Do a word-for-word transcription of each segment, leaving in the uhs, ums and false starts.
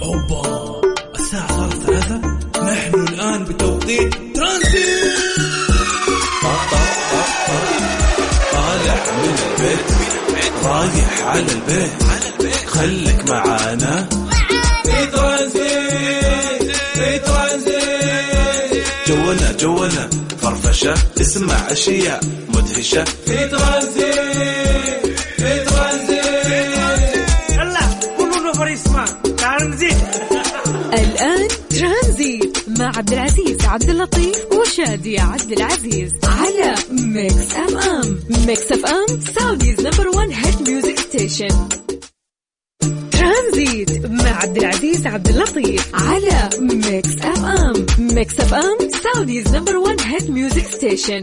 أوبا الساعة صارت ثلاثة. نحن الآن بتوقيت ترانزيت. طالع من البيت رايح على البيت، خليك معانا في ترانزيت في ترانزيت. جونا جونا فرفشة، اسمع أشياء مدهشة في ترانزيت في ترانزيت. يلا كلنا فريسما ترانزيت. الآن ترانزيت مع عبد العزيز عبد اللطيف وشادي عبد العزيز على ميكس أف أم. ميكس أف أم سعوديز نمبر وان هيت ميوزك ستيشن. ترانزيت مع عبد العزيز عبد اللطيف على ميكس أف أم. ميكس أف أم سعوديز نمبر وان هيت ميوزك ستيشن.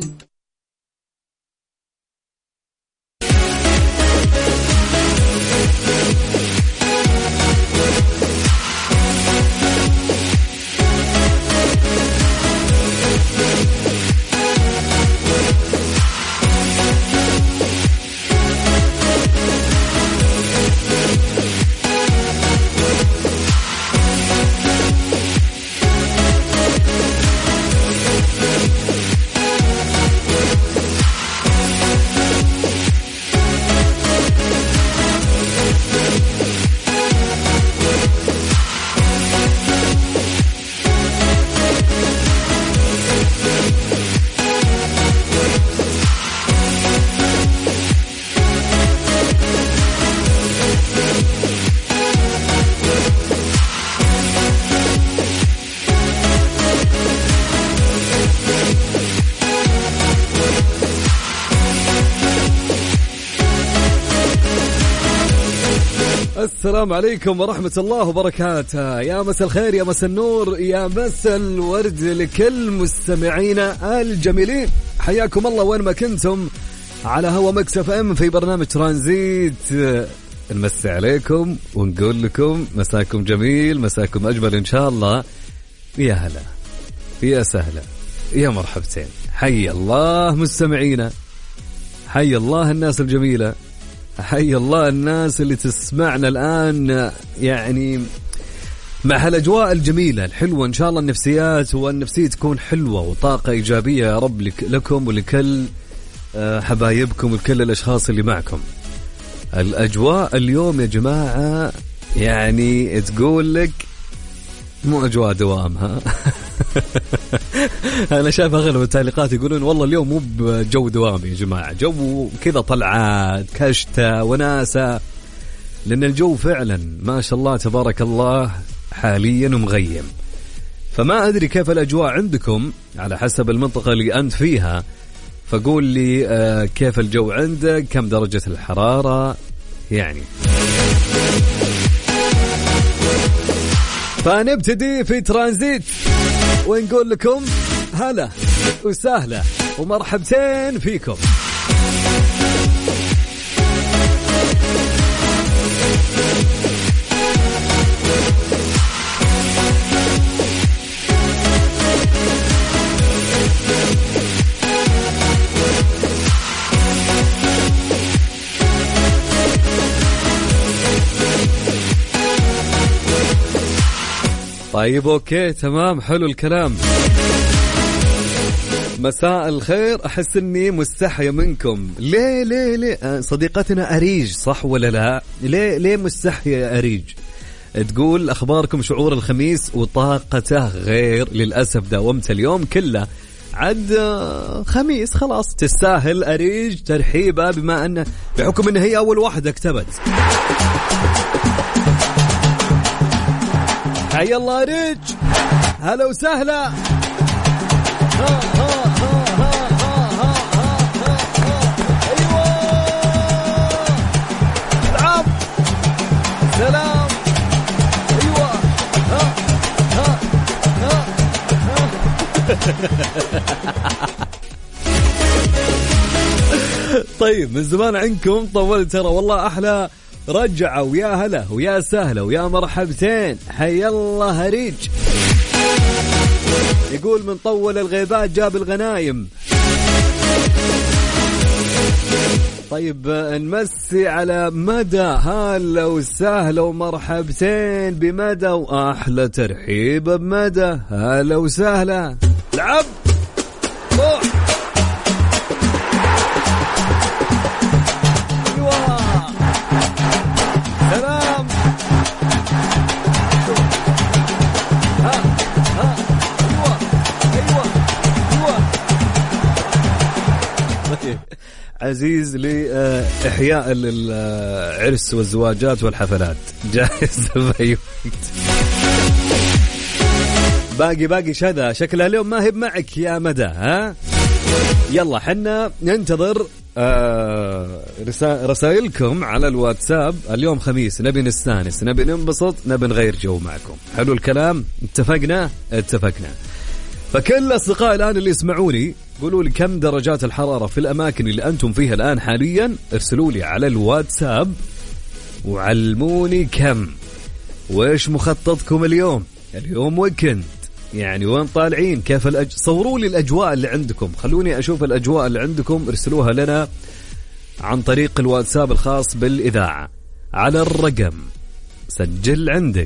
السلام عليكم ورحمة الله وبركاته. يا مساء الخير، يا مساء النور، يا مساء الورد لكل مستمعينا الجميلين. حياكم الله وين ما كنتم على هوا ميكس أف أم في برنامج ترانزيت. نمسي عليكم ونقول لكم مساكم جميل، مساكم أجمل إن شاء الله. يا هلا، يا سهلا، يا مرحبتين. حي الله مستمعينا، حي الله الناس الجميلة، حي الله الناس اللي تسمعنا الآن، يعني مع هالأجواء الجميلة الحلوة. إن شاء الله النفسيات والنفسية تكون حلوة وطاقة إيجابية يا رب لكم ولكل حبايبكم ولكل الأشخاص اللي معكم. الأجواء اليوم يا جماعة يعني تقول لك مو أجواء دوام ها. أنا شايف أغلب التعليقات يقولون والله اليوم مو بجو دوامي يا جماعة، جو كذا طلعات كشتة وناسة، لأن الجو فعلا ما شاء الله تبارك الله حاليا ومغيم. فما أدري كيف الأجواء عندكم على حسب المنطقة اللي أنت فيها، فقول لي آه كيف الجو عندك، كم درجة الحرارة يعني. فنبتدي في ترانزيت ونقول لكم هلا وسهلا ومرحبتين فيكم. طيب اوكي تمام، حلو الكلام. مساء الخير. احس اني مستحية منكم. ليه ليه ليه صديقتنا أريج صح ولا لا؟ ليه ليه مستحية يا أريج؟ تقول اخباركم شعور الخميس وطاقته غير، للاسف داومت اليوم كله عد خميس خلاص. تستاهل أريج ترحيبه بما انه بحكم ان هي اول واحدة كتبت. حي الله ريج، هلا وسهلا. ها ها ها ها ها ها ها ايوه العب سلام ايوه ها ها ها ها. طيب من زمان عنكم طولت ترى والله. احلى رجعوا، ويا هلا ويا سهلا ويا مرحبتين. حي الله هريج. يقول من طول الغيبات جاب الغنايم. طيب نمسي على مدى، هلا وسهلا ومرحبتين بمدى، وأحلى ترحيب بمدى. هلا وسهلا. لعب روح. أيوة سلام. ها ها أيوة أيوة أيوة. عزيز لإحياء العرس والزواجات والحفلات، جاهز في باقي باقي شذا، شكلها اليوم ما هي معك يا مدى. ها يلا حنا ننتظر آه رسائلكم على الواتساب. اليوم خميس، نبي نستانس، نبي ننبسط، نبي نغير جو معكم. حلو الكلام؟ اتفقنا اتفقنا. فكل أصدقاء الآن اللي يسمعوني قولوا لي كم درجات الحرارة في الأماكن اللي أنتم فيها الآن حاليا. ارسلوا لي على الواتساب وعلموني كم، وإيش مخططكم اليوم. اليوم ويكند يعني، وين طالعين، كيف الأج... صوروا لي الأجواء اللي عندكم، خلوني أشوف الأجواء اللي عندكم. ارسلوها لنا عن طريق الواتساب الخاص بالإذاعة على الرقم، سجل عندك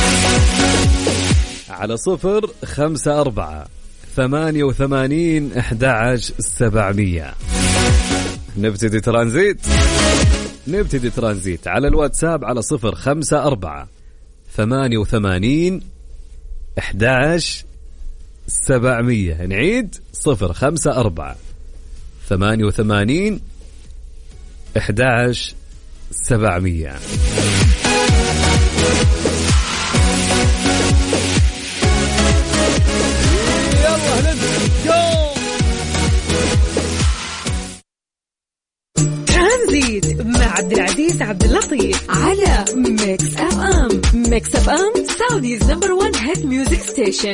على صفر خمسة أربعة ثمانية وثمانين أحد عشر سبعمية. نبتدي ترانزيت نبتدي ترانزيت على الواتساب على صفر خمسة أربعة ثمانية وثمانين أحد عشر سبعمية. نعيد صفر خمسة أربعة ثمانية وثمانين أحد عشر سبعمية. ترانزيت مع عبد العزيز عبد اللطيف على ميكس اف ام. ميكس اف ام سعوديز نمبر وان هيت ميوزك ستيشن.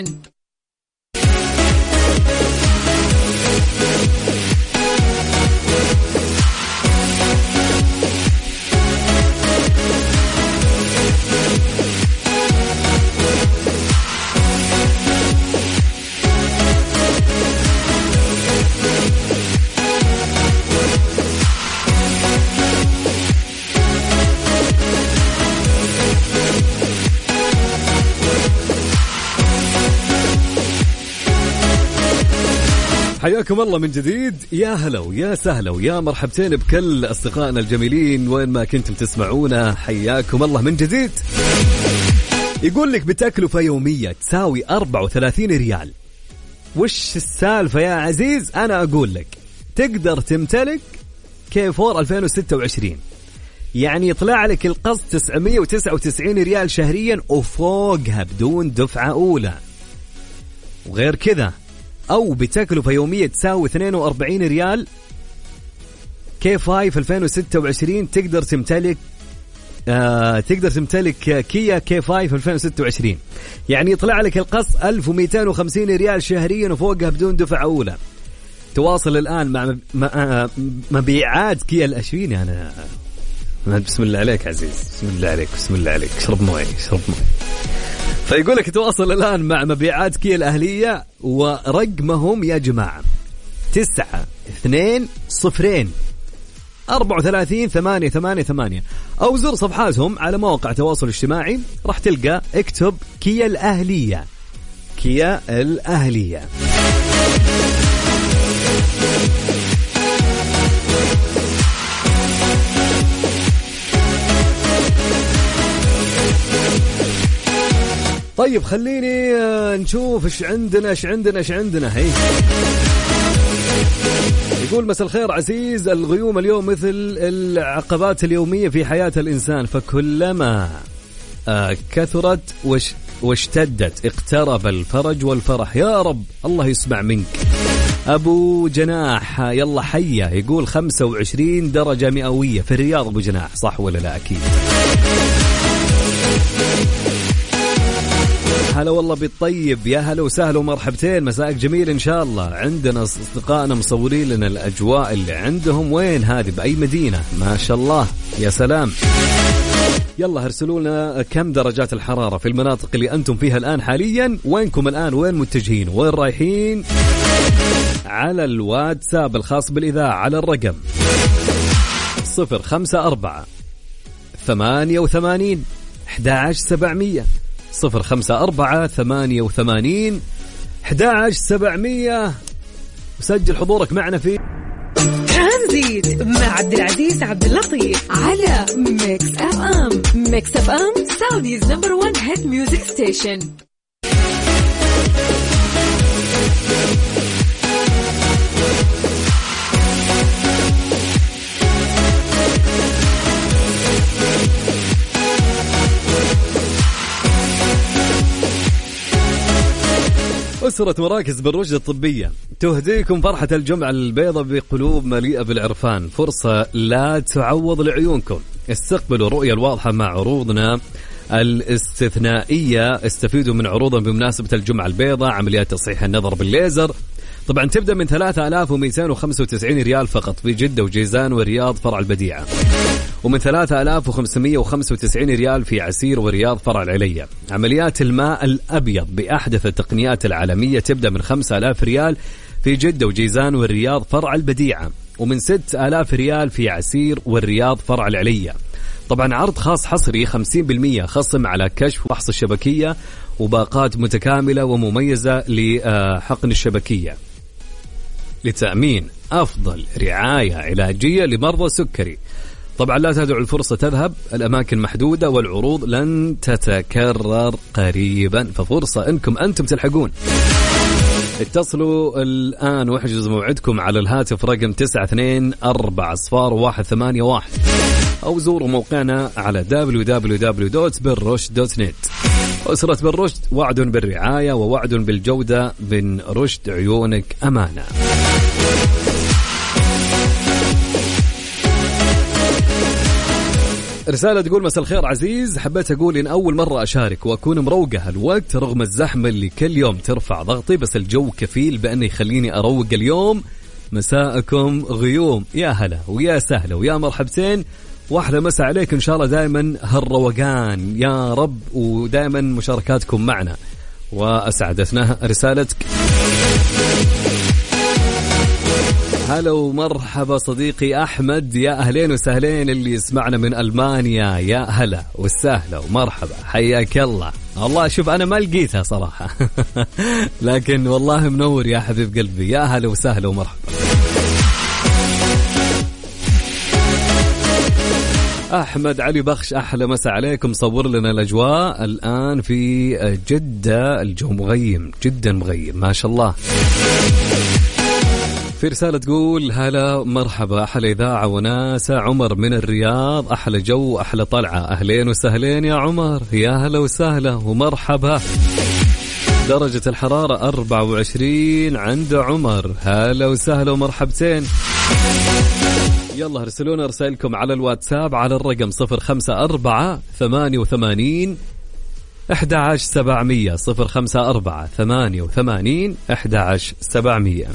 حياكم الله من جديد. يا هلا ويا سهلا ويا مرحبتين بكل أصدقائنا الجميلين وين ما كنتم تسمعونا، حياكم الله من جديد. يقول لك بتكلفة يومية تساوي أربعة وثلاثين ريال. وش السالفة يا عزيز؟ أنا أقول لك تقدر تمتلك كي فور ألفين وستة وعشرين، يعني يطلع لك القسط تسعمية وتسعة وتسعين ريال شهريا وفوقها بدون دفعة أولى. وغير كذا أو بتكلفة يومية تساوي اثنين وأربعين ريال كي فايف ألفين وستة وعشرين تقدر تمتلك آه تقدر تمتلك كيا كي فايف ألفين وستة وعشرين، يعني يطلع لك القسط ألف ومئتين وخمسين ريال شهريا وفوقها بدون دفعة أولى. تواصل الآن مع مبيعات كيا الأشويني. أنا بسم الله عليك عزيز، بسم الله عليك بسم الله عليك، شرب مويه شرب مويه. فيقول لك تواصل الآن مع مبيعات كيا الأهلية ورقمهم يا جماعة تسعة اثنين صفرين أربعة وثلاثين ثمانية ثمانية ثمانية، أو زر صفحاتهم على مواقع تواصل اجتماعي، راح تلقى اكتب كيا الأهلية كيا الأهلية. طيب خليني نشوف ايش عندنا ايش عندنا ايش عندنا. هي يقول مساء الخير عزيز، الغيوم اليوم مثل العقبات اليومية في حياة الإنسان، فكلما كثرت وش واشتدت اقترب الفرج والفرح. يا رب الله يسمع منك. أبو جناح يلا حية يقول خمسة وعشرين درجة مئوية في الرياض. أبو جناح صح ولا لا؟ أكيد. هلا والله بالطيب، يا هلا وسهلا ومرحبتين، مساءك جميل إن شاء الله. عندنا أصدقائنا مصورين لنا الأجواء اللي عندهم، وين هذه بأي مدينة؟ ما شاء الله يا سلام. يلا ارسلوا لنا كم درجات الحرارة في المناطق اللي أنتم فيها الآن حاليا، وينكم الآن، وين متجهين، وين رايحين، على الواتساب الخاص بالإذاعة على الرقم صفر خمسة أربعة ثمانية وثمانين أحد عشر سبعمية صفر خمسة أربعة ثمانية وثمانين أحد عشر سبعمية. وسجل حضورك معنا في ترانزيت مع عبد العزيز عبد اللطيف على ميكس اف ام. ميكس اف ام سعوديز نمبر وان هيت ميوزك ستيشن. أسرة مراكز بالرشد الطبية تهديكم فرحة الجمعة البيضاء بقلوب مليئة بالعرفان. فرصة لا تعوض لعيونكم. استقبلوا الرؤية الواضحة مع عروضنا الاستثنائية. استفيدوا من عروضنا بمناسبة الجمعة البيضاء. عمليات تصحيح النظر بالليزر طبعا تبدأ من ثلاثة آلاف ومئتين وخمسة وتسعين ريال فقط في جدة وجيزان والرياض فرع البديعة، ومن ثلاثة آلاف وخمسمئة وخمسة وتسعين ريال في عسير والرياض فرع العلية. عمليات الماء الأبيض بأحدث التقنيات العالمية تبدأ من خمسة آلاف ريال في جدة وجيزان والرياض فرع البديعة، ومن ستة آلاف ريال في عسير والرياض فرع العلية. طبعا عرض خاص حصري خمسين بالمئة خصم على كشف وفحص الشبكية وباقات متكاملة ومميزة لحقن الشبكية لتأمين أفضل رعاية علاجية لمرضى السكري. طبعا لا تدعوا الفرصة تذهب، الأماكن محدودة والعروض لن تتكرر قريبا، ففرصة أنكم أنتم تلحقون. اتصلوا الآن واحجزوا موعدكم على الهاتف رقم تسعة اثنين أربعة صفار واحد ثمانية واحد أو زوروا موقعنا على دبليو دبليو دبليو دوت بالرشد دوت نت. أسرة بالرشد، وعد بالرعاية ووعد بالجودة. من رشد عيونك أمانة. رسالة تقول مساء الخير عزيز، حبيت أقول إن أول مرة أشارك وأكون مروقة الوقت رغم الزحمة اللي كل يوم ترفع ضغطي، بس الجو كفيل بأنه يخليني أروق اليوم. مساءكم غيوم، يا هلا ويا سهلا ويا مرحبتين، واحدة مساء عليك إن شاء الله دائما هالروقان يا رب، ودائما مشاركاتكم معنا وأسعدتنا رسالتك. هلا ومرحبا صديقي أحمد، يا أهلين وسهلين اللي يسمعنا من ألمانيا، يا هلا والسهلا ومرحبا، حياك الله. الله شوف أنا ما لقيتها صراحة لكن والله منور يا حبيب قلبي، يا هلا وسهلا ومرحبا. أحمد علي بخش، أحلى مساء عليكم، صور لنا الأجواء الآن في جدة، الجو مغيم جدا مغيم ما شاء الله. في رسالة تقول هلا مرحبا، أحلى إذاعة وناسة، عمر من الرياض، أحلى جو أحلى طلعة، أهلين وسهلين يا عمر، يا هلا وسهلا ومرحبا. درجة الحرارة أربعة وعشرين عند عمر، هلا وسهلا ومرحبتين. يلا ارسلونا رسائلكم على الواتساب على الرقم صفر خمسة أربعة ثمانية وثمانين أحد عشر سبعمية صفر خمسة أربعة ثمانية وثمانين أحد عشر سبعمية.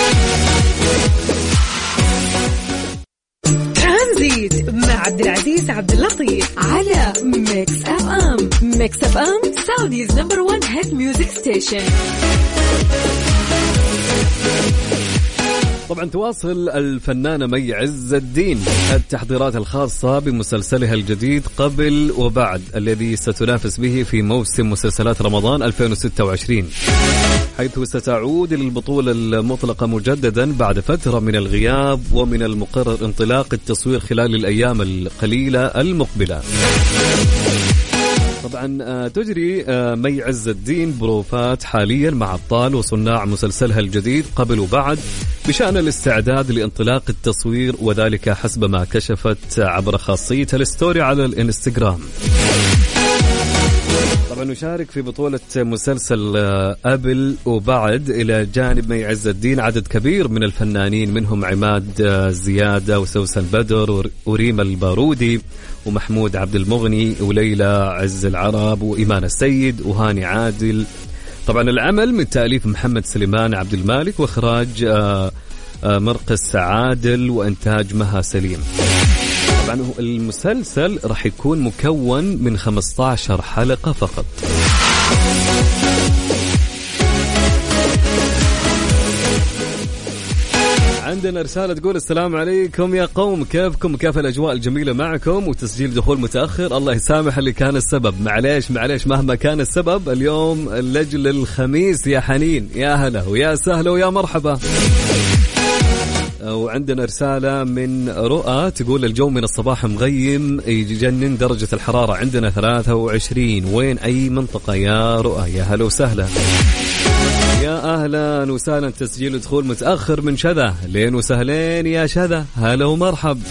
ترانزيت مع عبد العزيز عبد اللطيف على ميكس اف ام. ميكس اف ام سعوديز نمبر وان هيت ميوزك ستيشن. طبعا تواصل الفنانة مي عز الدين التحضيرات الخاصة بمسلسلها الجديد قبل وبعد الذي ستنافس به في موسم مسلسلات رمضان ألفين وستة وعشرين، حيث ستعود للبطولة المطلقة مجددا بعد فترة من الغياب، ومن المقرر انطلاق التصوير خلال الأيام القليلة المقبلة. طبعا تجري مي عز الدين بروفات حاليا مع أبطال وصناع مسلسلها الجديد قبل وبعد بشأن الاستعداد لانطلاق التصوير، وذلك حسب ما كشفت عبر خاصيتها الستوري على الانستغرام. طبعا نشارك في بطولة مسلسل قبل وبعد إلى جانب مي عز الدين عدد كبير من الفنانين، منهم عماد زيادة وسوسن بدر وريما البارودي ومحمود عبد المغني وليلى عز العرب وإيمان السيد وهاني عادل. طبعا العمل من تأليف محمد سليمان عبد المالك وإخراج مرقس عادل وإنتاج مها سليم. طبعا المسلسل راح يكون مكون من خمسة عشر حلقة فقط. عندنا رسالة تقول السلام عليكم يا قوم، كيفكم؟ كيف الأجواء الجميلة معكم؟ وتسجيل دخول متأخر، الله يسامح اللي كان السبب، معليش معليش مهما كان السبب، اليوم لجل الخميس يا حنين، يا هلا ويا سهلا ويا مرحبا. وعندنا رسالة من رؤى تقول الجو من الصباح مغيم يجنن، درجة الحرارة عندنا ثلاثة وعشرين، وين أي منطقة يا رؤى؟ يا هلا وسهلا، يا أهلا وسهلا. تسجيل ودخول متأخر من شذا، لين وسهلين يا شذا، هلا ومرحب.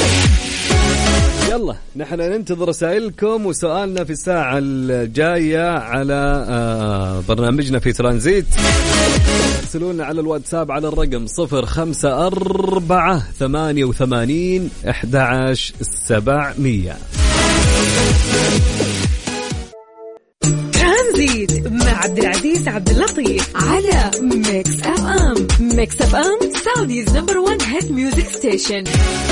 يلا نحن ننتظر رسائلكم وسؤالنا في الساعة الجاية على برنامجنا في ترانزيت. ارسلونا على الواتساب على الرقم صفر خمسة أربعة ثمانية وثمانين أحد عشر سبعمية. ترانزيت مع عبد العزيز عبد اللطيف على ميكس اف ام. ميكس اف ام سعوديز نمبر وان هيت ميوزك ستيشن.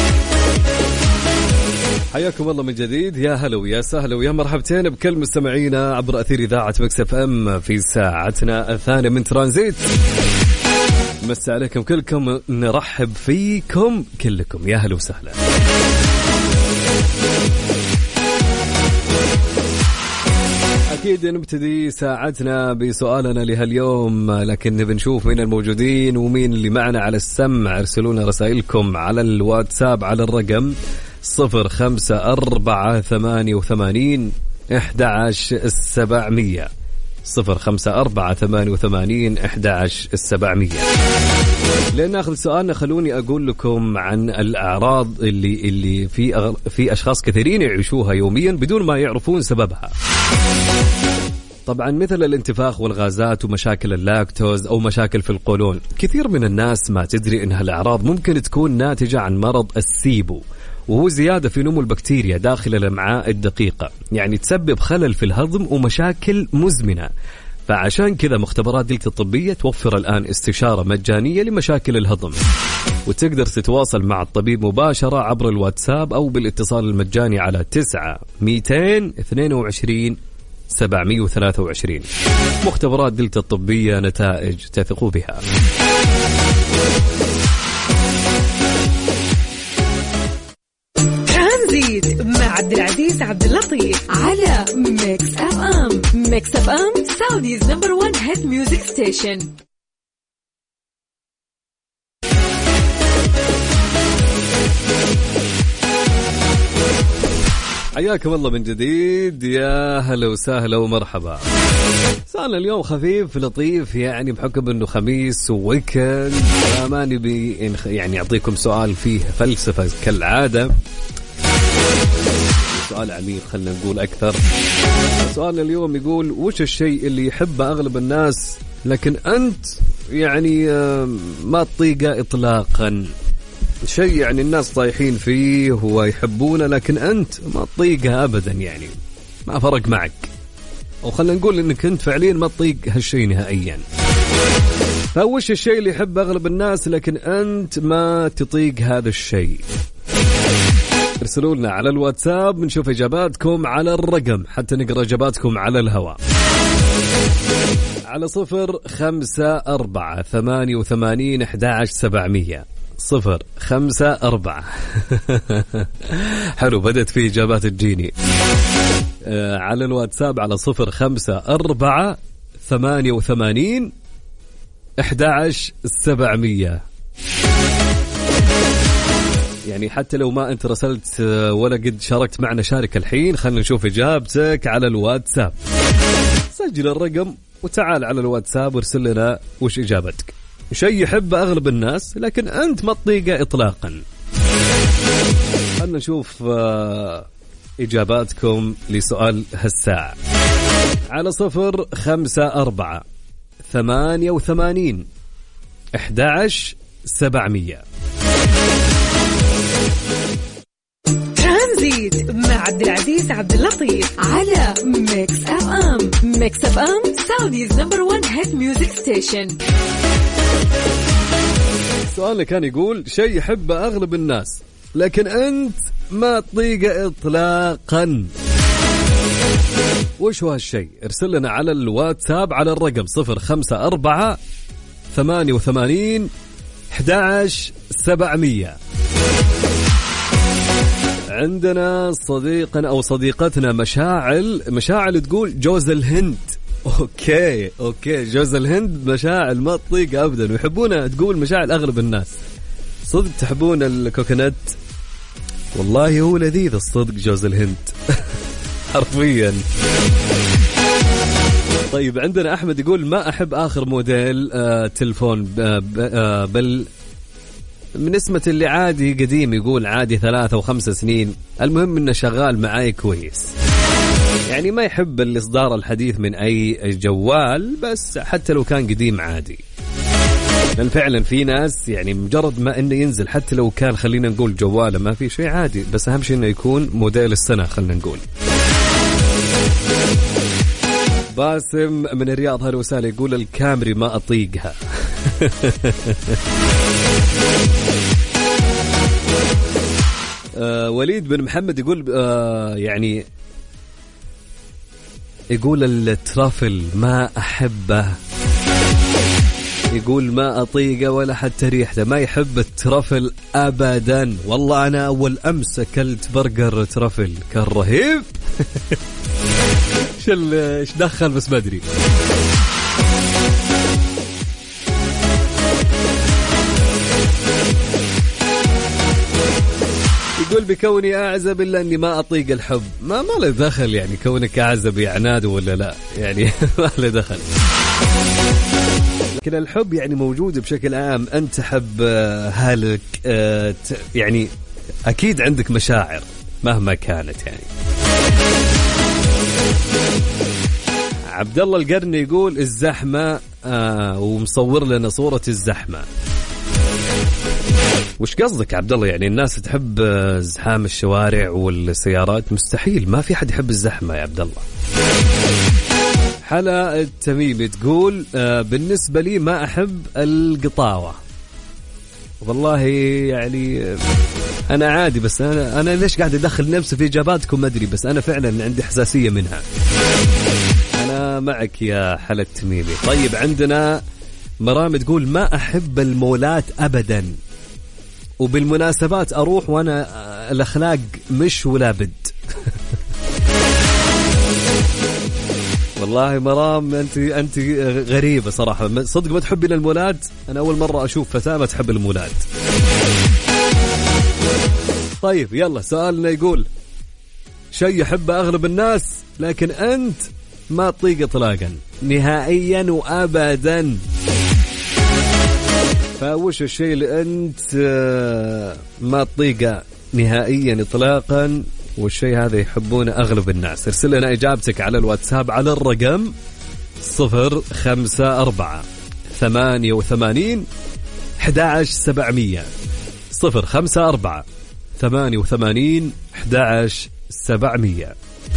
حياكم الله من جديد، يا هلا ويا سهلا ويا مرحبتين بكل مستمعينا عبر أثير إذاعة ميكس اف ام في ساعتنا الثانية من ترانزيت. مسا عليكم كلكم، نرحب فيكم كلكم، يا هلا وسهلا. أكيد نبتدي ساعتنا بسؤالنا لهاليوم، لكن نبي نشوف مين الموجودين ومين اللي معنا على السمع. ارسلونا رسائلكم على الواتساب على الرقم صفر خمسة أربعة ثمانية وثمانين أحد عشر سبعمية، صفر خمسة أربعة ثمانية وثمانين أحد عشر سبعمية. لأن ناخذ سؤالنا، خلوني أقول لكم عن الأعراض اللي اللي في أغ... في أشخاص كثيرين يعيشوها يوميا بدون ما يعرفون سببها. طبعا مثل الانتفاخ والغازات ومشاكل اللاكتوز أو مشاكل في القولون. كثير من الناس ما تدري أن هالأعراض ممكن تكون ناتجة عن مرض السيبو، وهو زيادة في نمو البكتيريا داخل الأمعاء الدقيقة، يعني تسبب خلل في الهضم ومشاكل مزمنة. فعشان كذا مختبرات دلتا الطبية توفر الآن استشارة مجانية لمشاكل الهضم، وتقدر تتواصل مع الطبيب مباشرة عبر الواتساب أو بالاتصال المجاني على تسعة مئتين اثنين وعشرين سبعمية وثلاثة وعشرين. مختبرات دلتا الطبية، نتائج تثقوا بها. ترانزيت مع عبد العزيز عبد اللطيف على ميكس اف ام. ميكس اف ام سعوديز نمبر وان هيت ميوزك ستيشن. حياكم الله من جديد، يا هلا وسهلا ومرحبا. سألنا اليوم خفيف لطيف، يعني بحكم انه خميس وويكند ما نبي يعني اعطيكم سؤال فيه فلسفة كالعادة، سؤال عميق خلنا نقول أكثر. سؤالنا اليوم يقول وش الشيء اللي يحبه أغلب الناس لكن أنت يعني ما تطيقه إطلاقا؟ شيء يعني الناس طايحين فيه ويحبونه لكن أنت ما تطيقه أبدا، يعني ما فرق معك، أو خلنا نقول إنك أنت فعليا ما تطيق هالشيء نهائيا. فوش الشيء اللي يحبه أغلب الناس لكن أنت ما تطيق هذا الشيء؟ ارسلوا لنا على الواتساب، بنشوف إجاباتكم على الرقم حتى نقرأ إجاباتكم على الهواء على صفر خمسة أربعة ثمانية وثمانين أحد عشر سبعمية، صفر خمسة أربعة. حلو، بدأت في إجابات تجيني آه على الواتساب على صفر خمسة أربعة ثمانية وثمانين أحد عشر سبعمية. يعني حتى لو ما أنت رسلت ولا قد شاركت معنا، شارك الحين، خلنا نشوف إجابتك على الواتساب. سجل الرقم وتعال على الواتساب وارسل لنا وش إجابتك. شيء يحب أغلب الناس لكن أنت ما تطيقه إطلاقا. خلنا نشوف إجاباتكم لسؤال هالساعة على صفر خمسة أربعة ثمانية وثمانين أحد عشر سبعمية. ترانزيت مع عبد العزيز عبد اللطيف على ميكس اف ام. ميكس اف ام سعوديز نمبر وان هيت ميوزك ستيشن. سؤالنا كان يقول شيء يحبه أغلب الناس لكن أنت ما تطيقه إطلاقا. وش هو هالشيء؟ ارسل لنا على الواتساب على الرقم صفر خمسة أربعة ثمانية وثمانين أحد عشر سبعمية. عندنا صديقنا أو صديقتنا مشاعل مشاعل تقول جوز الهند. أوكي أوكي جوز الهند مشاعل ما تطيق أبدا ويحبونها. تقول مشاعل أغلب الناس صدق تحبون الكوكونات. والله هو لذيذ الصدق جوز الهند حرفيا. طيب عندنا أحمد يقول ما أحب آخر موديل آه تلفون آه آه بل من اسمة اللي عادي قديم. يقول عادي ثلاثة وخمسة سنين المهم إنه شغال معاي كويس. يعني ما يحب الإصدار الحديث من أي جوال بس حتى لو كان قديم عادي. لأن فعلا في ناس يعني مجرد ما إنه ينزل حتى لو كان خلينا نقول جواله ما في شيء عادي بس أهم شيء إنه يكون موديل السنة. خلينا نقول باسم من الرياض هلا وسهلا يقول الكامري ما أطيقها. آه وليد بن محمد يقول آه يعني يقول الترافل ما أحبه. يقول ما أطيقه ولا حتى ريحته. ما يحب الترافل أبدا. والله أنا أول أمس أكلت برجر ترافل كان رهيب. إيش دخل بس بدري. يقول بكوني أعزب إلا أني ما أطيق الحب. ما ما له دخل يعني كونك أعزب يا عناد ولا لا يعني ما له دخل. لكن الحب يعني موجود بشكل عام. أنت تحب هالك يعني أكيد عندك مشاعر مهما كانت يعني. عبد الله القرني يقول الزحمة آه ومصور لنا صورة الزحمة. وش قصدك عبد الله؟ يعني الناس تحب زحام الشوارع والسيارات؟ مستحيل ما في حد يحب الزحمة يا عبد الله. حلا التميمي تقول آه بالنسبة لي ما أحب القطاوة. والله يعني أنا عادي بس أنا أنا ليش قاعد أدخل نفسي في إجاباتكم ما أدري بس أنا فعلا عندي حساسية منها. أنا معك يا حلا التميمي. طيب عندنا مرام تقول ما أحب المولات أبدا وبالمناسبات أروح وأنا الأخلاق مش ولا بد. والله مرام أنت أنت غريبة صراحة صدق ما تحبين المولات. أنا أول مرة أشوف فتاة ما تحب المولات. طيب يلا سؤالنا يقول شيء يحبه أغلب الناس لكن أنت ما تطيق إطلاقا نهائيا وأبدا. فوش الشيء اللي أنت ما تطيقه نهائيا إطلاقا والشيء هذا يحبونه أغلب الناس؟ ارسل لنا إجابتك على الواتساب على الرقم صفر خمسة أربعة ثمانية وثمانين أحد عشر سبعمية. صفر خمسة أربعة ثمانية وثمانين أحد عشر سبعمية.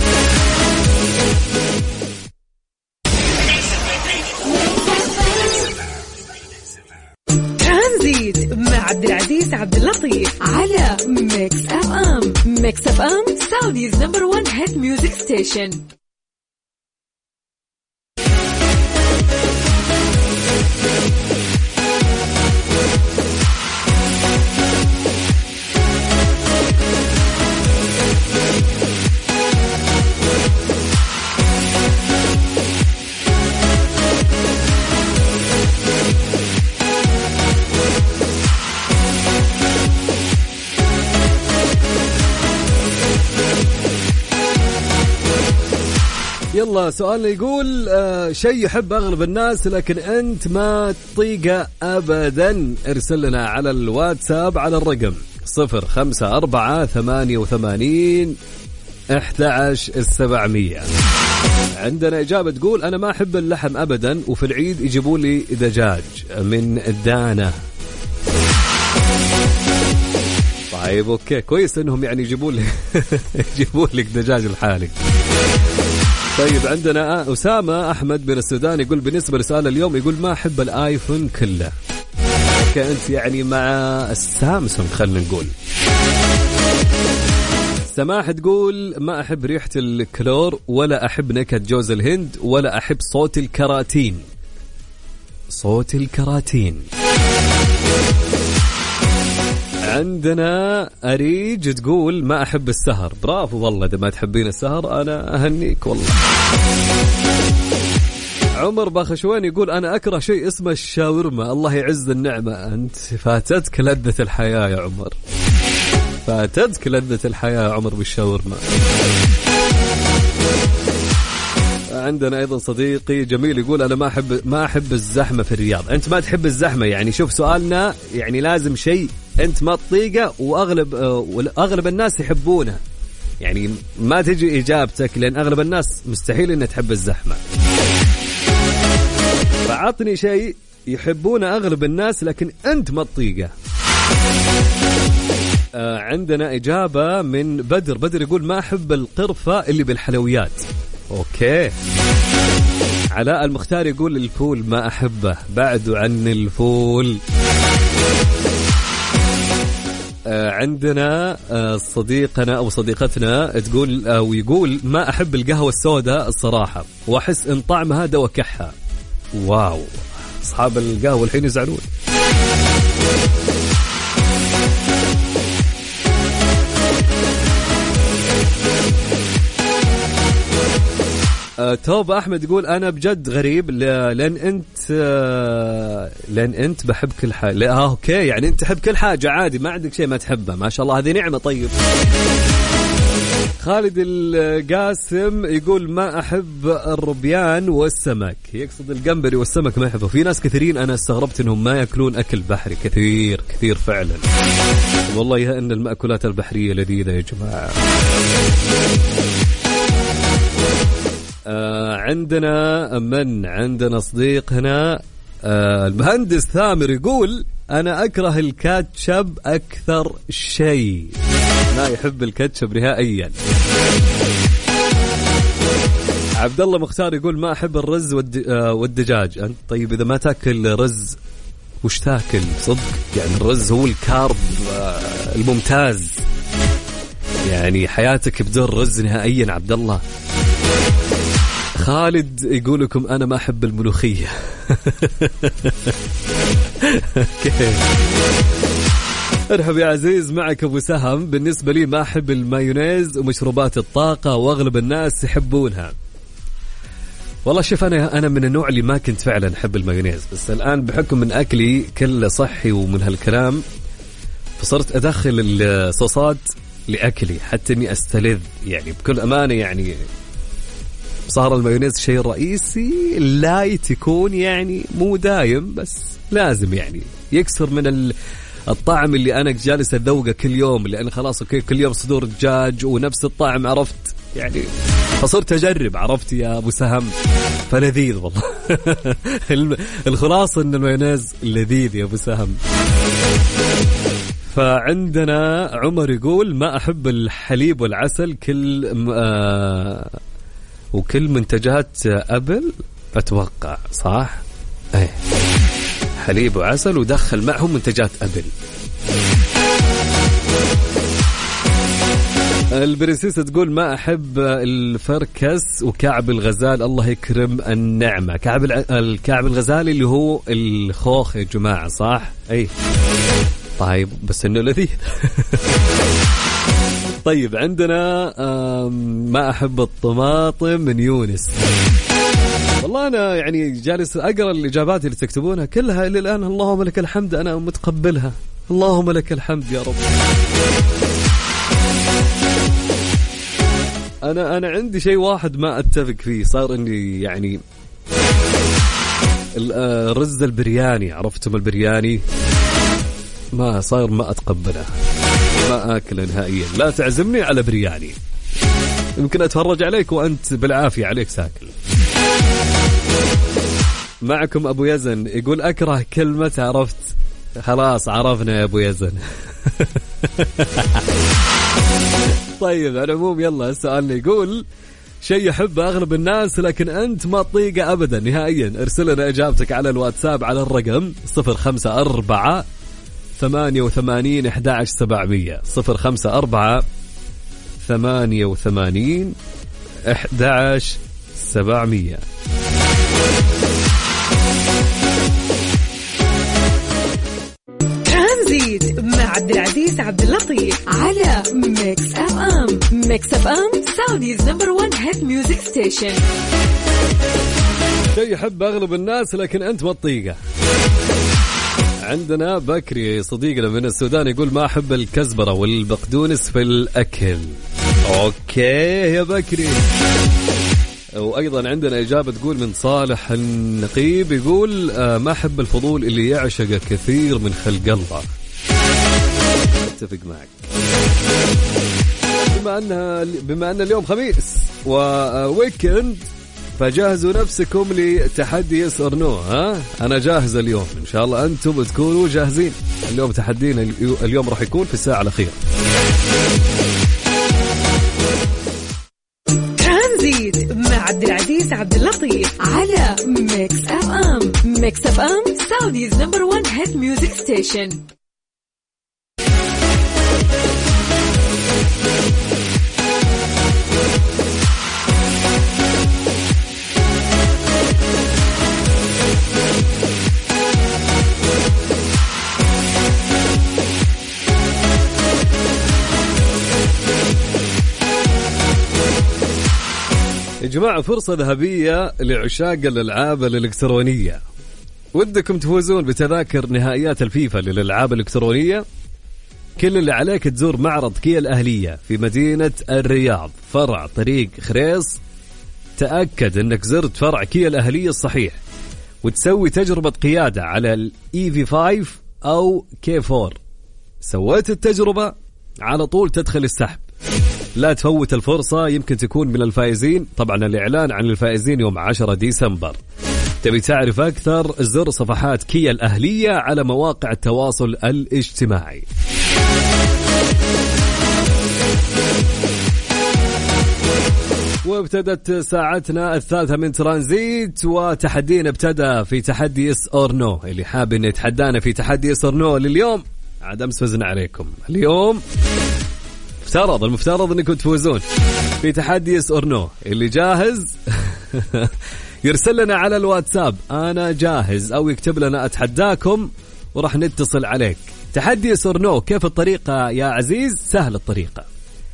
ترانزيت مع عبد العزيز عبد اللطيف على ميكس اف ام. ميكس اف ام سعوديز نمبر ون هيت ميوزك ستيشن. يلا سؤالنا يقول آه شيء يحب أغلب الناس لكن أنت ما تطيقه أبدا. ارسل لنا على الواتساب على الرقم صفر خمسة أربعة ثمانية وثمانين أحد عشر سبعمية. عندنا إجابة تقول أنا ما أحب اللحم أبدا وفي العيد يجيبوا لي دجاج من الدانة. طيب أوكي كويس إنهم يعني يجيبوا لي يجيبوا لك دجاج الحالق. طيب عندنا أسامة أحمد من السودان يقول بالنسبة لسؤال اليوم يقول ما أحب الآيفون كله. كأنت يعني مع السامسونج خلنا نقول. سماح تقول ما أحب ريحة الكلور ولا أحب نكهة جوز الهند ولا أحب صوت الكراتين. صوت الكراتين عندنا أريج تقول ما أحب السهر. برافو والله، إذا ما تحبين السهر أنا أهنيك والله. عمر باخشوان يقول أنا أكره شيء اسمه الشاورما. الله يعز النعمة، أنت فاتتك لذة الحياة يا عمر، فاتتك لذة الحياة يا عمر بالشاورما. عندنا أيضا صديقي جميل يقول أنا ما أحب ما أحب الزحمة في الرياض. أنت ما تحب الزحمة يعني، شوف سؤالنا يعني لازم شيء أنت ما تطيقه وأغلب أغلب الناس يحبونه، يعني ما تجي إجابتك لأن أغلب الناس مستحيل إن تحب الزحمة. فعطني شيء يحبونه أغلب الناس لكن أنت ما تطيقه. آه عندنا إجابة من بدر. بدر يقول ما أحب القرفة اللي بالحلويات. أوكي. علاء المختار يقول الفول ما أحبه، بعدوا عن الفول. آه عندنا آه صديقنا أو صديقتنا تقول آه ويقول ما أحب القهوة السوداء الصراحة، وأحس إن طعمها دوا كحة. واو، أصحاب القهوة الحين يزعلون. توب أحمد يقول أنا بجد غريب لأن أنت لأن أنت بحب كل حاجة. لا أوكي، يعني أنت تحب كل حاجة عادي، ما عندك شيء ما تحبه، ما شاء الله هذه نعمة. طيب خالد القاسم يقول ما أحب الربيان والسمك، يقصد الجمبري والسمك ما يحبه. في ناس كثيرين أنا استغربت أنهم ما يأكلون أكل بحري، كثير كثير فعلا والله، أن المأكولات البحرية لذيذة يا جماعة. آه عندنا من عندنا صديق هنا آه المهندس ثامر يقول أنا أكره الكاتشب أكثر شيء، ما يحب الكاتشب نهائيا. عبد الله مختار يقول ما أحب الرز والدجاج. أنت طيب إذا ما تأكل رز وش تأكل صدق؟ يعني الرز هو الكارب الممتاز، يعني حياتك بدون رز نهائيا. عبد الله خالد يقول لكم أنا ما أحب الملوخية. ارحب يا عزيز، معك أبو سهم. بالنسبة لي ما أحب المايونيز ومشروبات الطاقة، وأغلب الناس يحبونها. والله شوف أنا أنا من النوع اللي ما كنت فعلا أحب المايونيز، بس الآن بحكم من أكلي كله صحي ومن هالكلام فصرت أدخل الصوصات لأكلي حتى إني أستلذ، يعني بكل أمانة. يعني صار المايونيز شيء رئيسي، لا يكون يعني مو دايم بس لازم يعني يكسر من الطعم اللي أنا جالس أذوقه كل يوم، لأن خلاص أوكي كل يوم صدور دجاج ونفس الطعم، عرفت يعني، فصرت أجرب. عرفت يا أبو سهم؟ فلذيذ والله. الخلاصة إن المايونيز لذيذ يا أبو سهم. فعندنا عمر يقول ما أحب الحليب والعسل كل آه وكل منتجات أبل، أتوقع صح؟ ايه حليب وعسل ودخل معهم منتجات أبل. البرنسيسة تقول ما أحب الفركس وكعب الغزال. الله يكرم النعمة. كعب الكعب الغزالي اللي هو الخوخ يا جماعة، صح؟ أي طيب، بس إنه لذيذ. طيب عندنا ما أحب الطماطم من يونس. والله أنا يعني جالس أقرأ الإجابات اللي تكتبونها كلها إلى الآن، اللهم لك الحمد، أنا متقبلها، اللهم لك الحمد يا رب. أنا أنا عندي شيء واحد ما أتفق فيه، صار إني يعني الرز البرياني، عرفتم البرياني؟ ما صار ما أتقبله، ما أكله نهائيا. لا تعزمني على برياني، يمكن أتفرج عليك وأنت بالعافية عليك ساكل. معكم أبو يزن يقول أكره كلمة عرفت. خلاص عرفنا يا أبو يزن. طيب على العموم يلا سؤالنا يقول شيء يحبه أغلب الناس لكن أنت ما تطيقه أبدا نهائيا. ارسل لنا إجابتك على الواتساب على الرقم صفر خمسة أربعة ثمانية وثمانين أحد عشر سبعمية صفر خمسة أربعة ثمانية وثمانين أحد عشر سبعمية. ترانزيت مع عبد العزيز عبد اللطيف على ميكس اف ام. ميكس اف ام سعوديز نمبر وان هيت ميوزك ستيشن. شيء يحب أغلب الناس لكن أنت ما تطيقه. عندنا بكري صديقنا من السودان يقول ما أحب الكزبرة والبقدونس في الأكل. أوكي يا بكري. وأيضا عندنا إجابة تقول من صالح النقيب يقول آه ما أحب الفضول اللي يعشق كثير من خلق الله. أتفق معك. بما أنها بما أن اليوم خميس وويكند فجهزوا نفسكم لتحدي يس اور نو. ها أنا جاهز اليوم إن شاء الله أنتم بتكونوا جاهزين. اليوم تحدينا اليوم راح يكون في الساعة الأخيرة. ترانزيت مع عبد العزيز عبد اللطيف على ميكس اف ام. ميكس اف ام سعوديز نمبر وان هيت ميوزك ستيشن. يا جماعة فرصة ذهبية لعشاق الألعاب الإلكترونية. ودكم تفوزون بتذاكر نهائيات الفيفا للألعاب الإلكترونية؟ كل اللي عليك تزور معرض كيا الأهلية في مدينة الرياض فرع طريق خريص. تأكد أنك زرت فرع كيا الأهلية الصحيح وتسوي تجربة قيادة على الإي في خمسة أو كي فور. سويت التجربة على طول تدخل السحب. لا تفوت الفرصة، يمكن تكون من الفائزين. طبعا الإعلان عن الفائزين يوم عشرة ديسمبر. تبي تعرف أكثر زر صفحات كيا الأهلية على مواقع التواصل الاجتماعي. وابتدت ساعتنا الثالثة من ترانزيت وتحدينا ابتدى في تحدي يس اور نو. اللي حاب ان يتحدانا في تحدي يس اور نو لليوم عاد امس فزنا عليكم. اليوم المفترض المفترض انكم تفوزون في تحدي يس اور نو. اللي جاهز يرسل لنا على الواتساب انا جاهز او يكتب لنا اتحداكم وراح نتصل عليك. تحدي يس اور نو كيف الطريقة يا عزيز؟ سهل الطريقة.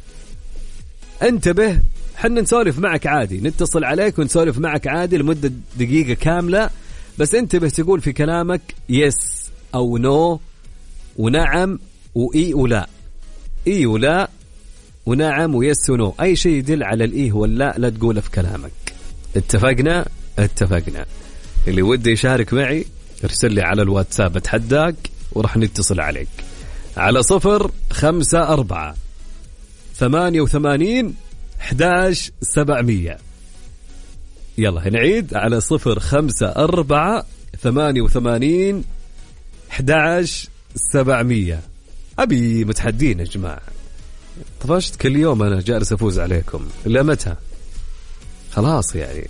انتبه، حنا نسولف معك عادي، نتصل عليك ونسولف معك عادي لمدة دقيقة كاملة، بس انتبه تقول في كلامك يس او نو ونعم وإي ولا. إي ولا ونعم ويس ونو، أي شيء يدل على الإيه واللا لا تقوله في كلامك. اتفقنا؟ اتفقنا. اللي ودي يشارك معي ارسل لي على الواتساب اتحداك ورح نتصل عليك على صفر خمسة أربعة ثمانية وثمانين إحداش سبعمية. يلا نعيد على صفر خمسة أربعة ثمانية وثمانين إحداش سبعمية. أبي متحدين يا جماعة. طفشت كل يوم أنا جالس أفوز عليكم. إلا متى؟ خلاص يعني.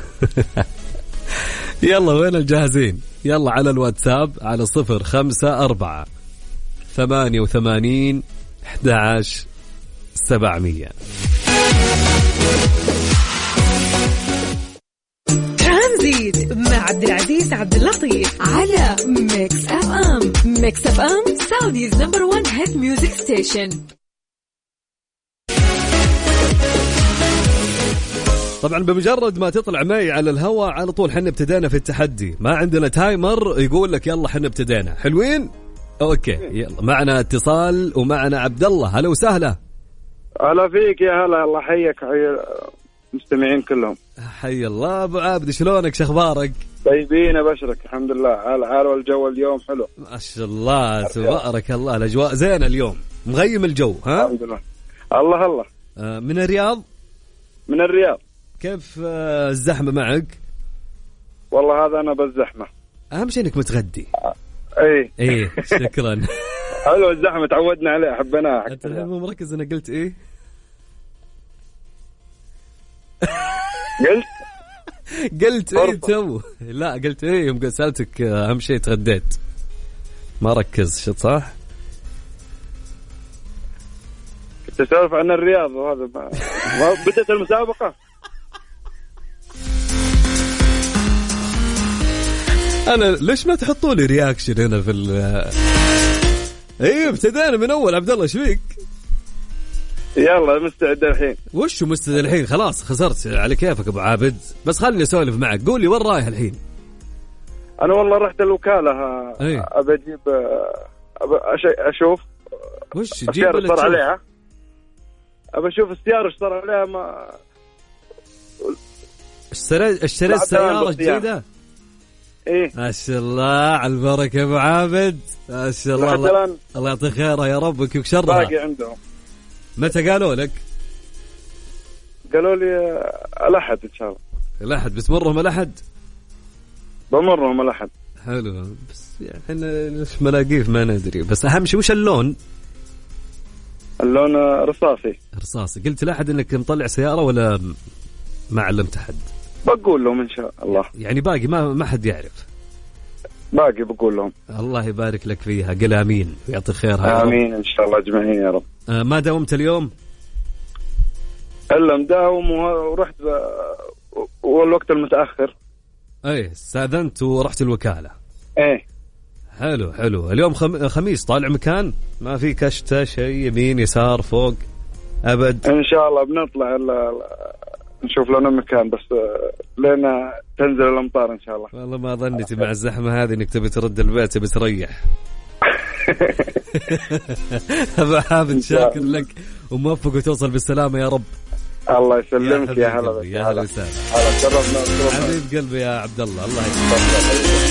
يلا وين الجاهزين؟ يلا على الواتساب على صفر خمسة أربعة ثمانية وثمانين إحداش سبعمية. ترانزيت مع عبد العزيز عبد اللطيف على ميكس اف ام. ميكس اف ام سعوديز نمبر وان هيت ميوزك ستيشن. طبعا بمجرد ما تطلع معي على الهواء على طول حنا ابتدينا في التحدي. ما عندنا تايمر يقول لك يلا حنا ابتدينا. حلوين؟ اوكي يلا معنا اتصال ومعنا عبد الله. هلا وسهلا. هلا فيك يا هلا. الله حيك حي المستمعين كلهم. حي الله ابو عابد. شلونك؟ شخبارك؟ طيبين ابشرك الحمد لله. على حال والجو اليوم حلو ما شاء الله تبارك الله. الاجواء زينه اليوم مغيم الجو. ها الحمد لله. الله الله. آه من الرياض. من الرياض. كيف آه الزحمه معك؟ والله هذا انا بالزحمه. اهم شيء انك متغدي. آه. ايه ايه شكرا. حلو الزحمه تعودنا عليه حبيناه. انت الحين مو مركز انا قلت ايه؟ قلت قلت ايه تو. لا قلت ايه يوم سألتك اهم شيء تغديت. ما ركز شت صح؟ كنت اسولف عن الرياض وهذا ما بدت المسابقه. انا ليش ما تحطوا لي رياكشن هنا في ايه ابتدينا من اول. عبد الله ايش فيك؟ يلا مستعد الحين. وش مستعد الحين؟ خلاص خسرت على كيفك ابو عابد. بس خلني اسولف معك. قول لي وين رايح الحين؟ انا والله رحت الوكاله. ايه؟ ابى اجيب ابى اشوف وش جيب اللي صار عليها. ابى اشوف السياره ايش صار عليها. ما اشتريت اشتريت سياره جديده. ايه ما شاء الله على البركه ابو عابد. ما شاء الله. الله, الله يعطيك خيرها يا رب ويكفيك شرها. باقي عندهم. متى قالوا لك؟ قالوا لي الأحد إن شاء الله. الأحد بتمرهم الأحد؟ بمرهم الأحد. حلو. بس يعني ليش ملاقيف ما ندري. بس أهم شيء وش اللون؟ اللون رصاصي. رصاصي. قلت الأحد إنك مطلع سيارة ولا ما علمت أحد؟ بقول لهم إن شاء الله. يعني باقي ما ما حد يعرف. باقي بقول لهم. الله يبارك لك فيها. قل آمين ويعطي خيرها. آمين إن شاء الله أجمعين يا رب. آه ما داومت اليوم؟ إلا مداوم ورحت والوقت المتأخر. ايه استاذنت ورحت الوكالة. ايه حلو حلو. اليوم خم... خميس طالع مكان ما في كشتة شيء يمين يسار فوق أبد؟ إن شاء الله بنطلع ال... نشوف لنا مكان بس لنا تنزل الأمطار إن شاء الله. والله ما ظنيت مع الزحمة هذه إنك تبي ترد البيت تبي تريح. أبو حامد شاكر لك وموفق وتوصل بالسلامة يا رب. الله يسلمك يا هلا. يا هلا وسهلا. هلا شرفنا حبيب قلبي يا عبد الله. الله يسلمك.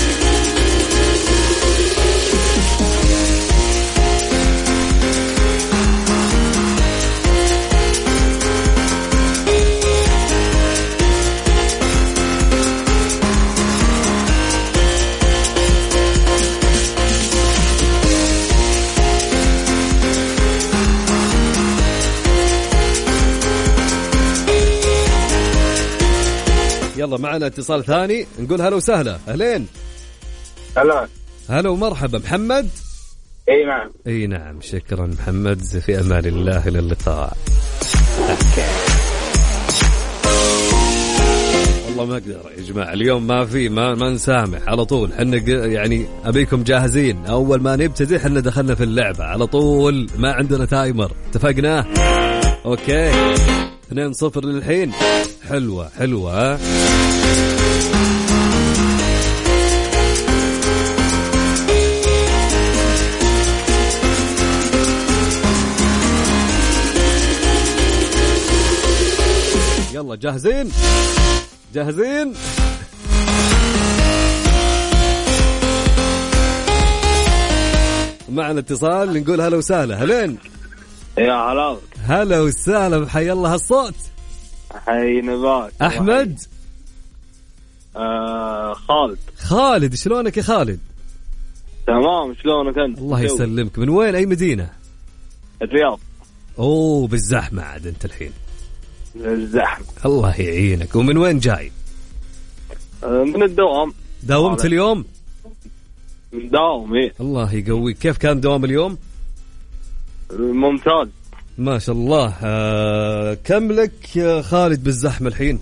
يلا معنا اتصال ثاني نقول هلا وسهلا. أهلين. هلا هلا ومرحبا. محمد؟ اي نعم. اي نعم. شكرا محمد. في امان الله. الى اللقاء. والله ما اقدر يا جماعه اليوم ما في ما ما نسامح على طول. حنا يعني ابيكم جاهزين. اول ما نبتدي حنا دخلنا في اللعبه على طول. ما عندنا تايمر. اتفقنا؟ اوكي. اثنين صفر للحين. حلوة حلوة. يلا جاهزين جاهزين. معنا اتصال نقول هلا وسهلا. هلين. يا هلا. هلا وسهلا. بحي الله الصوت. حي نبات. أحمد. آه خالد. خالد شلونك يا خالد؟ تمام. شلونك أنت؟ الله يسلمك. من وين أي مدينة؟ الرياض. أوه بالزحمة عاد أنت الحين. الزحمة. الله يعينك. ومن وين جاي؟ آه من الدوام. داومت اليوم؟ داوم إيه. الله يقويك. كيف كان دوام اليوم؟ ممتاز ما شاء الله. آه كم لك يا خالد بالزحمة الحين؟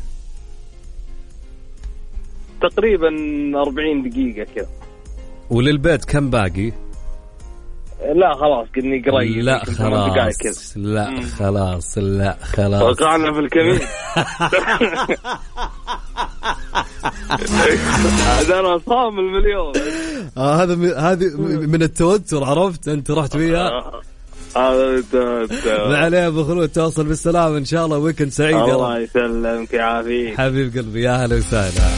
تقريبا أربعين دقيقة كذا. وللبيت كم باقي؟ لا خلاص قلني قريب. لا خلاص لا مم. خلاص لا خلاص وقعنا في الكمين. هذا أنا صام المليون. آه هذا هذه من التوتر. عرفت أنت رحت فيها. ما عليه أبو خلود. تواصل بالسلامة إن شاء الله. ويكند سعيد. الله يسلمك يا عافيك حبيب قلبي. يا هلا وسهلا.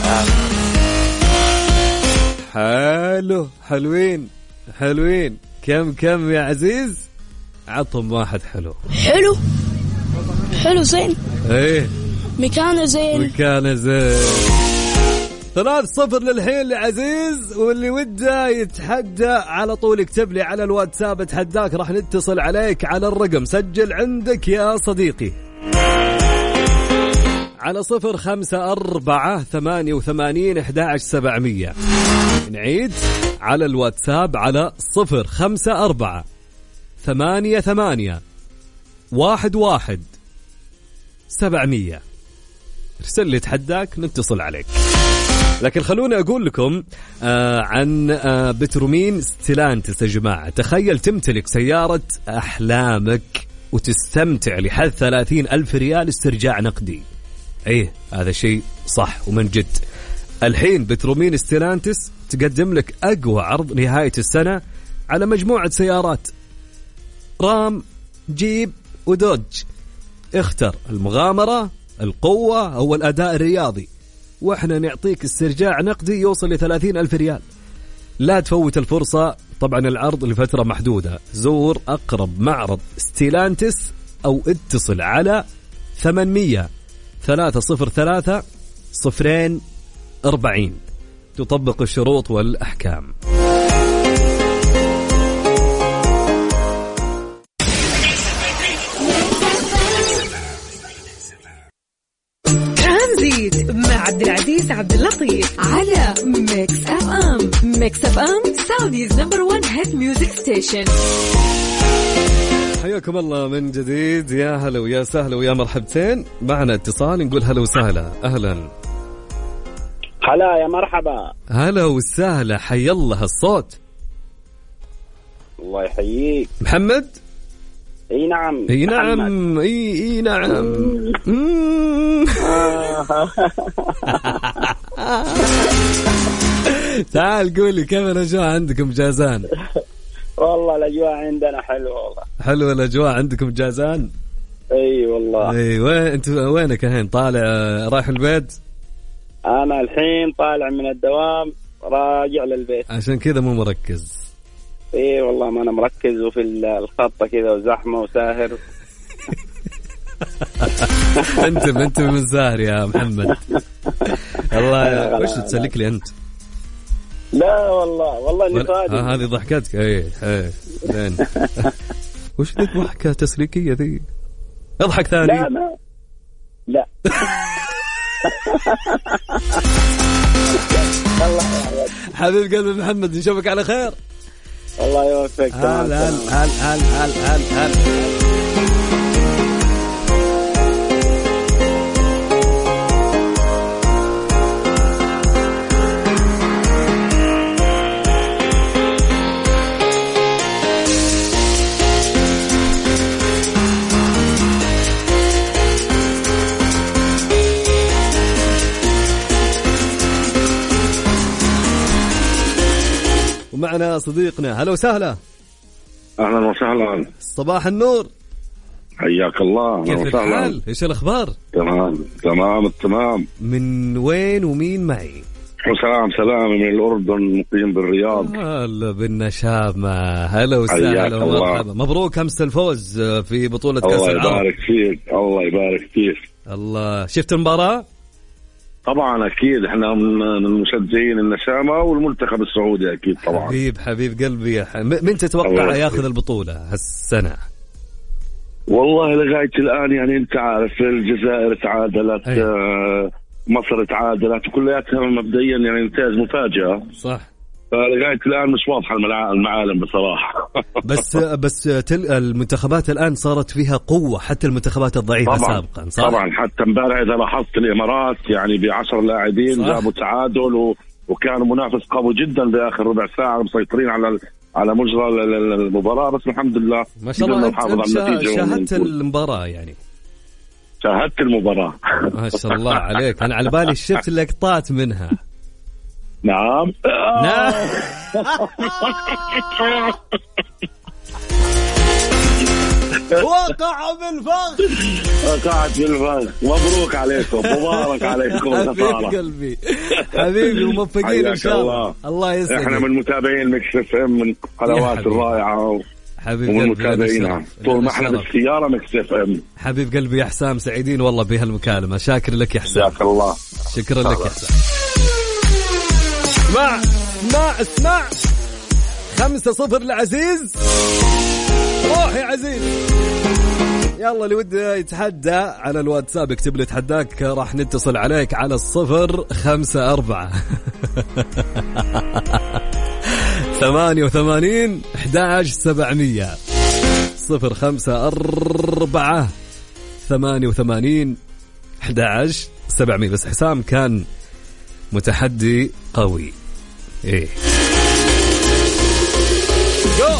حلو حلوين حلوين. كم كم يا عزيز؟ عطهم واحد حلو. حلو حلو زين. ايه مكانه زين. مكانه زين. ثلاث صفر للحين لعزيز. واللي وده يتحدى على طول يكتب لي على الواتساب. اتحداك راح نتصل عليك على الرقم. سجل عندك يا صديقي على صفر خمسة أربعة ثمانية وثمانين أحد عشر سبعمية. نعيد على الواتساب على صفر خمسة أربعة ثمانية ثمانية واحد واحد سبعمية. ارسل لي تحداك نتصل عليك. لكن خلوني أقول لكم آه عن آه بترومين ستيلانتس يا جماعة. تخيل تمتلك سيارة أحلامك وتستمتع لحد ثلاثين ألف ريال استرجاع نقدي. ايه هذا شيء صح ومن جد. الحين بترومين ستيلانتس تقدم لك أقوى عرض نهاية السنة على مجموعة سيارات رام، جيب ودوج. اختر المغامرة، القوة أو الأداء الرياضي، وإحنا نعطيك استرجاع نقدي يوصل لثلاثين ألف ريال. لا تفوت الفرصة. طبعا العرض لفترة محدودة. زور أقرب معرض ستيلانتس أو اتصل على ثمانمية ثلاثة صفر ثلاثة صفرين أربعين. تطبق الشروط والأحكام. ترانزيت مع عبد العزيز عبد اللطيف على ميكس اف ام. ميكس اف ام سعوديز نمبر وان هيت ميوزك ستيشن. حياكم الله من جديد. يا هلا ويا سهلا ويا مرحبتين. معنا اتصال نقول هلا وسهلا. أهلا هلا يا مرحبا. هلا وسهلا. حي الله الصوت. الله يحييك. محمد. اي نعم. اي نعم. اي اي نعم. تعال قولي كيف الأجواء عندكم جازان؟ والله الأجواء عندنا حلوة والله. حلوة الأجواء عندكم جازان؟ اي والله. اي وين انت وينك الحين؟ طالع رايح البيت؟ انا الحين طالع من الدوام راجع للبيت. عشان كذا مو مركز. ايه والله ما انا مركز وفي الخطة كذا وزحمة وساهر. انت انت من ساهر يا محمد. الله وش تسلك لي انت؟ لا والله والله اني صادق. آه هذه ضحكتك. ايه ايه زين. وش ذي ضحكة تسليكية ذي؟ اضحك ثاني. لا ما لا. حبيب قلبي محمد نشوفك على خير. الله يوفقك. هل هل هل هل هل هل هل ومعنا صديقنا. هلا وسهلا. أهلا وسهلا. صباح النور. حياك الله. كيف الحال؟ إيش الأخبار؟ تمام تمام التمام. من وين ومين معي؟ وسلام سلامي من الأردن مقيم بالرياض. هلا بالنشامة. هلا وسهلا ومرحبا. مبروك أمس الفوز في بطولة كأس العالم. الله يبارك فيك. الله يبارك فيك. الله. شفت المباراة؟ طبعا أكيد إحنا من المشجعين النشامة والمنتخب السعودي أكيد طبعا. حبيب حبيب قلبي يا ح... من تتوقع ياخذ البطولة هالسنة؟ والله لغاية الآن يعني أنت عارف الجزائر تعادلت. أيه. مصر تعادلت كلياتها مبدئيا يعني انتاج مفاجأة. صح. فلغاية الآن مش واضحة المعالم بصراحة. بس بس تل المنتخبات الآن صارت فيها قوة حتى المنتخبات الضعيفة طبعًا سابقا. صح؟ طبعا حتى امبارح إذا لاحظت الإمارات يعني بعشر لاعبين جابوا تعادل و... وكانوا منافس قوي جدا بآخر ربع ساعة مسيطرين على على مجرى المباراة. بس الحمد لله ما شاء الله أنت, أنت شاهدت المباراة يعني. شاهدت المباراة. ما شاء الله عليك. أنا على بالي شفت اللقطات منها. نعم نعم. وقع بالفخ. وقعت بالفخ. مبروك عليكم. مبارك عليكم. حبيب قلبي حبيبي وموفقين إن شاء الله. الله يسعدك. احنا من متابعين ميكس اف ام من قنوات الرائعة حبيب قلبي. طول ما احنا بالسيارة ميكس اف ام. حبيب قلبي يا حسام سعيدين والله بهالمكالمة. شاكر لك يا حسام. جزاك الله. شكرا لك يا حسام. اسمع اسمع اسمع. خمسة صفر لعزيز. روح يا عزيز. يلا اللي وده يتحدى على الواتساب اكتب لي تحداك راح نتصل عليك على الصفر خمسة أربعة ثمانية وثمانين أحد عشر سبعمية. صفر خمسة أربعة ثمانية وثمانين أحد عشر سبعمية. بس حسام كان متحدي قوي. ايه جو.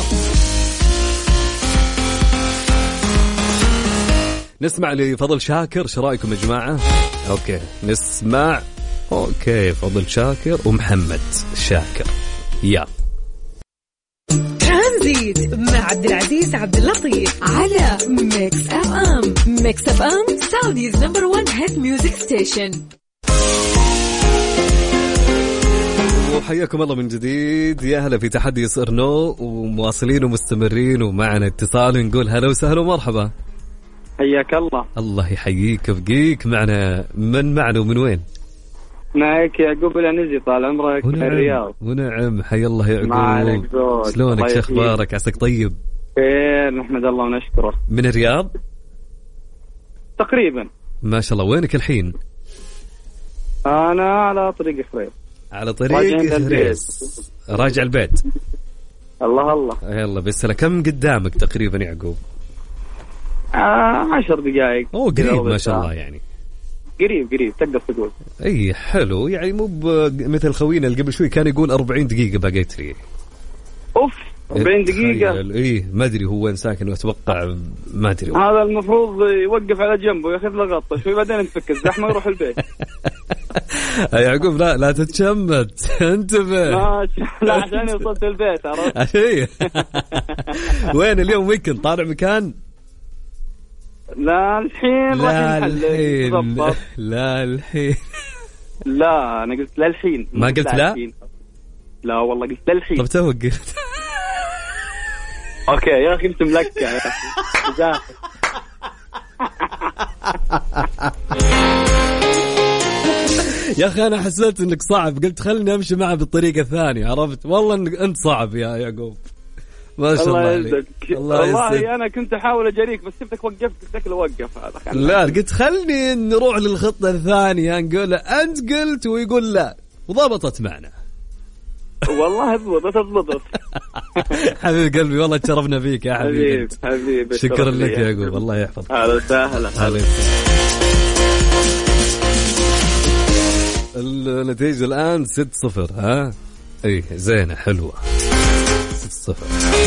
نسمع لفضل شاكر، شو رايكم يا جماعه؟ اوكي نسمع. اوكي فضل شاكر ومحمد شاكر. يا ترانزيت مع عبد العزيز عبد اللطيف على ميكس اف ام. ميكس اف ام سعوديز نمبر وان هيت ميوزك ستيشن. وحياكم الله من جديد، يا هلا في تحدي يصير نو، ومواصلين ومستمرين ومعنا اتصال، نقول هلا وسهلا ومرحبا. حياك الله. الله يحييك ويبقيك. معنا من معنا ومن وين؟ معك يعقوب العنزي، طال عمرك من الرياض. ونعم حي الله يعقوب. شلونك؟ شو اخبارك؟ عساك طيب؟ خير نحمد الله ونشكره. من الرياض تقريبا. ما شاء الله. وينك الحين؟ انا على طريق خريف. على طريق خريف راجع البيت. الله الله. يلا بالسلامة. كم قدامك تقريبا يعقوب؟ آه عشر دقائق. اوه قريب ما شاء الله يعني. قريب قريب تقدر تقول. اي حلو يعني، مو مثل خوينا اللي قبل شوي كان يقول أربعين دقيقة بقيت لي. اوف أربعين دقيقة. اي ما ادري هو وين ساكن، واتوقع ما ادري. هذا المفروض يوقف على جنبه وياخذ له غطة شوي بعدين نفك الزحمة يروح البيت. يا يعقوب لا لا تتشمت انتبه. لا عشان وصلت البيت عرفت. وين اليوم ويكند طالع مكان؟ لا الحين لا الحين لا الحين لا انا قلت لا الحين. ما قلت لا الحين. لا والله قلت لا الحين. طب تو قلت. اوكي يا اخي انت ملكع يا اخي. يا اخي انا حسيت انك صعب، قلت خلني امشي معه بالطريقه الثانيه، عرفت؟ والله انك انت صعب يا يعقوب. ما شاء الله عليك. الله والله انا كنت احاول اجريك بس سبتك وقفت، قلت لك وقف هذا. لا قلت خلني نروح للخطه الثانيه، نقول انت قلت ويقول لا، وضبطت معنا. والله ضبطت ضبطت. حبيب قلبي والله تشرفنا فيك يا حبيبي. حبيبي شكرا لك يا يعقوب، الله يحفظك. هلا سهلا. النتيجة الآن ست صفر. ها اي زينة حلوة. ست صفر.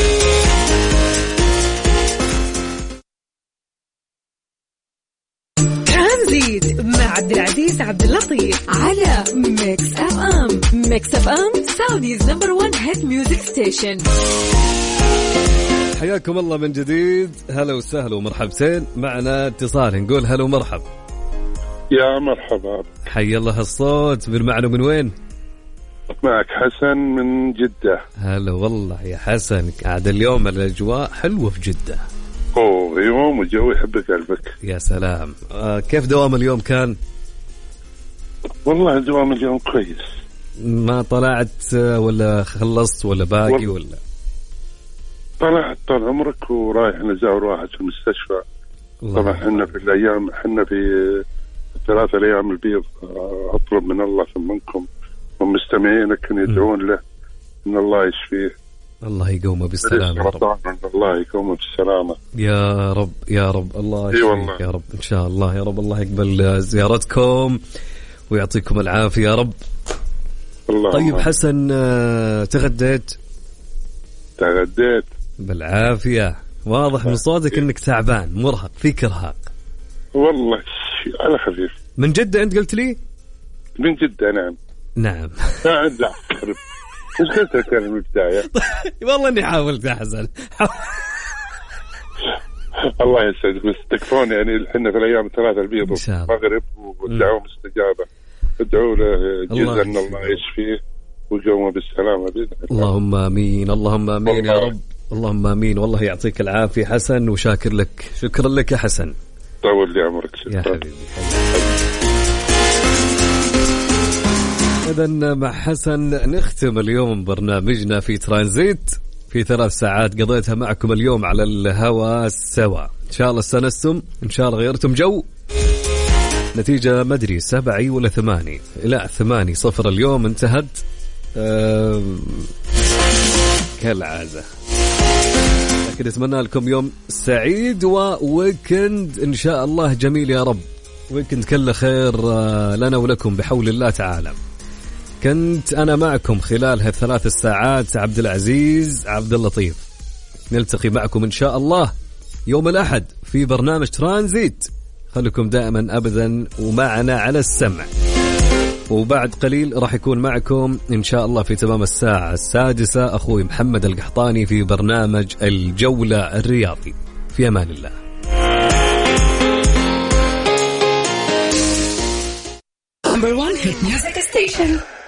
ترانزيت مع عبد العزيز عبد اللطيف على ميكس اف ام. ميكس اف ام سعوديز نمبر وان هيت ميوزك ستيشن. حياكم الله من جديد، هلا وسهلا ومرحبتين. معنا اتصال، نقول هلا ومرحب. يا مرحبا. حي الله الصوت. من معنا من وين؟ معك حسن من جدة. هلا والله يا حسن. قاعد اليوم الأجواء حلوة في جدة. أوه يوم والجو يحبك قلبك. يا سلام. آه كيف دوام اليوم كان؟ والله دوام اليوم كويس. ما طلعت ولا خلصت ولا باقي ولا؟ طلعت طال عمرك ورايح نزور واحد في المستشفى. طبعا احنا في الأيام احنا في ثلاثة أيام البيض. أطلب من الله ثمنكم ومستمعينك أن يدعون له إن الله يشفيه. الله يقومه بالسلامة يا رب. الله يقومه بالسلامة يا رب يا رب. الله يشفيك يا رب إن شاء الله يا رب. الله يقبل زيارتكم ويعطيكم العافية يا رب. الله. طيب حسن تغديت؟ تغديت بالعافية. واضح من صوتك إنك تعبان مرهق فيك إرهاق. والله على خفيف. من جدة أنت قلت لي؟ من جدة نعم. نعم. لا لا مش قلت لك من البداية. والله إني حاولت يا حسن. الله يسعدك بس تكفون يعني احنا في الأيام الثلاثة البيض والمغرب والدعوة مستجابة. ادعوا له جزء أن الله يشفيه ويقومه بالسلامة بإذن الله. اللهم آمين اللهم آمين يا رب. اللهم آمين. والله يعطيك العافية حسن وشاكر لك. شكرا لك يا حسن. طول لي عمرك. يا حبيبي. إذن مع حسن نختم اليوم برنامجنا في ترانزيت في ثلاث ساعات قضيتها معكم اليوم على الهواء سوا. إن شاء الله استنستم، إن شاء الله غيرتم جو. نتيجة ما أدري سبعي ولا ثماني، لا ثماني صفر اليوم انتهت كالعادة. لكن أتمنى لكم يوم سعيد وويكند إن شاء الله جميل يا رب. ويكند كله خير لنا ولكم بحول الله تعالى. كنت أنا معكم خلال هالثلاث الساعات عبد العزيز عبد اللطيف. نلتقي معكم إن شاء الله يوم الأحد في برنامج ترانزيت. خليكم دائما أبدا ومعنا على السمع. وبعد قليل راح يكون معكم إن شاء الله في تمام الساعة السادسة أخوي محمد القحطاني في برنامج الجولة الرياضي. في أمان الله. Number one hit music station.